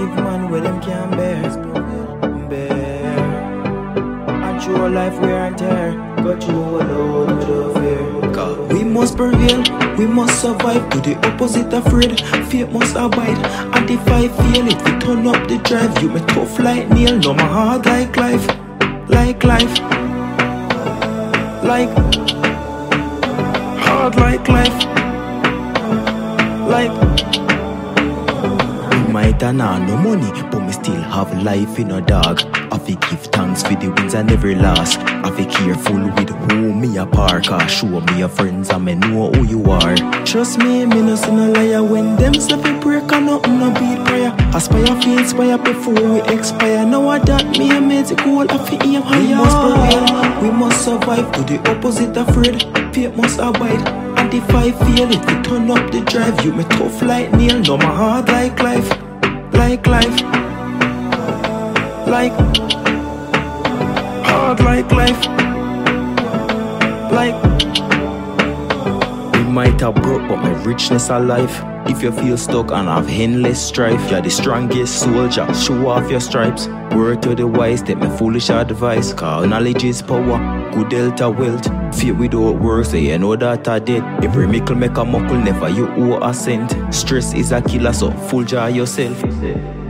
give man where them can bear. And through life wear and tear, but you alone without fear. Cause we must prevail, we must survive. To the opposite afraid, fate must abide. And if I fail, if we turn up the drive, you me tough like nail, no my hard like life. Like life, like hard like life. Like we might have no money, but me still have life in a dog. I fi give thanks for the wins and every loss. I fi careful with who me a park. Show me your friends and me know who you are. Trust me, me no see no liar. When them say fi break and nothing no beat prayer. Aspire fi inspire before we expire. Now I that me a make it cool. I fi aim higher. We must prevail, we must survive. To the opposite afraid, fate must abide. And if I fail, if we turn up the drive, you me tough like nail, no my hard like life. Like life, like hard like life. Like we might have broke, but my richness alive. If you feel stuck and have endless strife, you're the strongest soldier, show off your stripes. Word to the wise, take my foolish advice. Cause knowledge is power, good health or wealth. Fear without work, so you know that I did. Every mickle make a muckle, never you owe a cent. Stress is a killer, so full jar yourself.